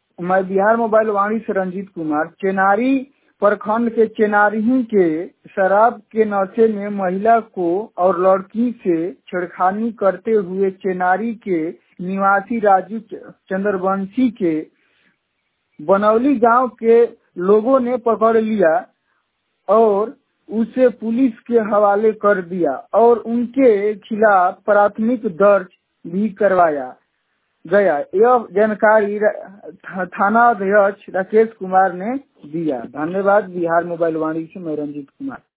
मैं बिहार मोबाइल वाणी से रंजीत कुमार। चेनारी प्रखंड के चेनारी के शराब के नशे में महिला को और लड़की से छेड़खानी करते हुए चेनारी के निवासी राजू चंद्रवंशी के बनौली गांव के लोगों ने पकड़ लिया और उसे पुलिस के हवाले कर दिया और उनके खिलाफ प्राथमिक दर्ज भी करवाया गया। यह जानकारी थाना अध्यक्ष राकेश कुमार ने दिया। धन्यवाद। बिहार मोबाइल वाणी से मैं रंजीत कुमार।